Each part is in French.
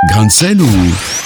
Grain de sel ou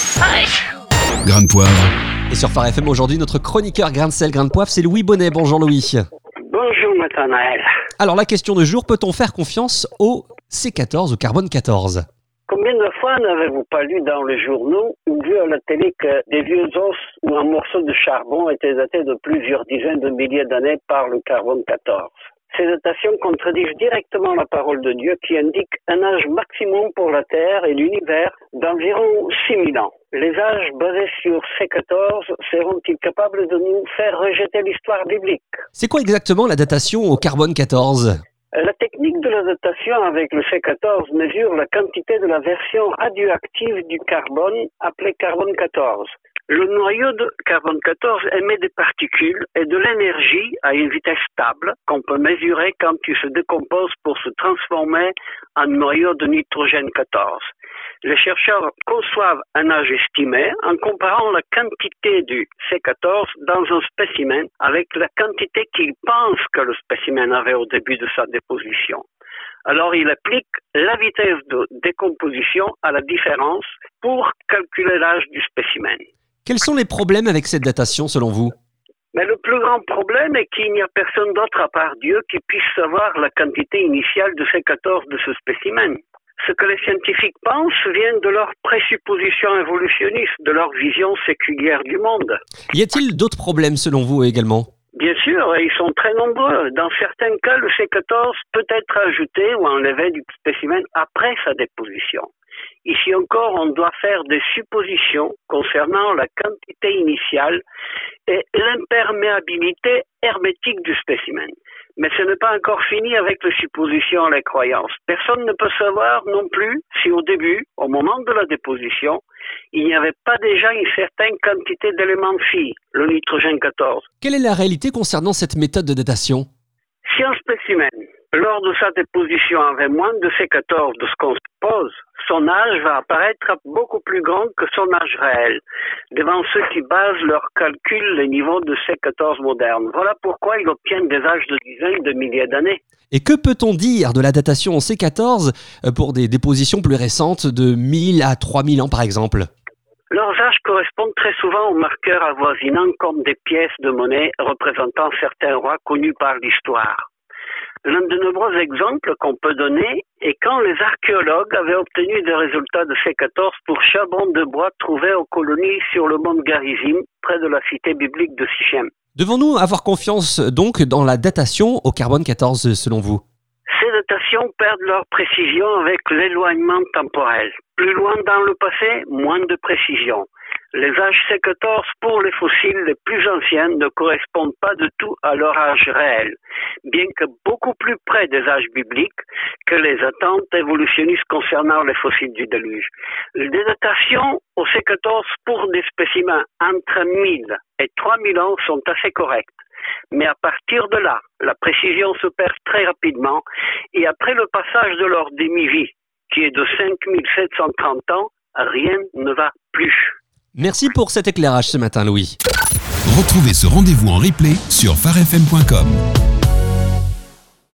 grain de poivre? Et sur Phare FM aujourd'hui, notre chroniqueur grain de sel, grain de poivre, c'est Louis Bonnet. Bonjour Louis. Bonjour Nathanaël. Alors la question du jour, peut-on faire confiance au C14, au carbone 14? Combien de fois n'avez-vous pas lu dans les journaux ou vu à la télé que des vieux os ou un morceau de charbon étaient datés de plusieurs dizaines de milliers d'années par le carbone 14? Ces datations contredisent directement la parole de Dieu qui indique un âge maximum pour la Terre et l'univers d'environ 6000 ans. Les âges basés sur C14 seront-ils capables de nous faire rejeter l'histoire biblique? C'est quoi exactement la datation au carbone 14? La technique de la datation avec le C14 mesure la quantité de la version radioactive du carbone appelée carbone 14. Le noyau de carbone 14 émet des particules et de l'énergie à une vitesse stable qu'on peut mesurer quand il se décompose pour se transformer en noyau de nitrogène 14. Les chercheurs conçoivent un âge estimé en comparant la quantité du C14 dans un spécimen avec la quantité qu'ils pensent que le spécimen avait au début de sa déposition. Alors, il applique la vitesse de décomposition à la différence pour calculer l'âge du spécimen. Quels sont les problèmes avec cette datation selon vous? Mais le plus grand problème est qu'il n'y a personne d'autre à part Dieu qui puisse savoir la quantité initiale de C14 de ce spécimen. Ce que les scientifiques pensent vient de leur présupposition évolutionniste, de leur vision séculière du monde. Y a-t-il d'autres problèmes selon vous également? Bien sûr, et ils sont très nombreux. Dans certains cas, le C14 peut être ajouté ou enlevé du spécimen après sa déposition. Ici encore, on doit faire des suppositions concernant la quantité initiale et l'imperméabilité hermétique du spécimen. Mais ce n'est pas encore fini avec les suppositions et les croyances. Personne ne peut savoir non plus si au début, au moment de la déposition, il n'y avait pas déjà une certaine quantité d'éléments phi, le nitrogène 14. Quelle est la réalité concernant cette méthode de datation? Si un spécimen, lors de sa déposition, avait moins de C14 de ce qu'on suppose, son âge va apparaître beaucoup plus grand que son âge réel, devant ceux qui basent leurs calculs les niveaux de C14 modernes. Voilà pourquoi ils obtiennent des âges de dizaines de milliers d'années. Et que peut-on dire de la datation en C14 pour des dépositions plus récentes de 1000 à 3000 ans par exemple? Leurs âges correspondent très souvent aux marqueurs avoisinants comme des pièces de monnaie représentant certains rois connus par l'histoire. L'un de nombreux exemples qu'on peut donner est quand les archéologues avaient obtenu des résultats de C14 pour charbon de bois trouvé aux colonies sur le mont Garizim, près de la cité biblique de Sichem. Devons-nous avoir confiance donc dans la datation au carbone 14 selon vous? Ces datations perdent leur précision avec l'éloignement temporel. Plus loin dans le passé, moins de précision. Les âges C14 pour les fossiles les plus anciens ne correspondent pas du tout à leur âge réel, bien que beaucoup plus près des âges bibliques que les attentes évolutionnistes concernant les fossiles du déluge. Les datations au C14 pour des spécimens entre 1000 et 3000 ans sont assez correctes. Mais à partir de là, la précision se perd très rapidement et après le passage de leur demi-vie, qui est de 5730 ans, rien ne va plus. Merci pour cet éclairage ce matin, Louis. Retrouvez ce rendez-vous en replay sur pharefm.com.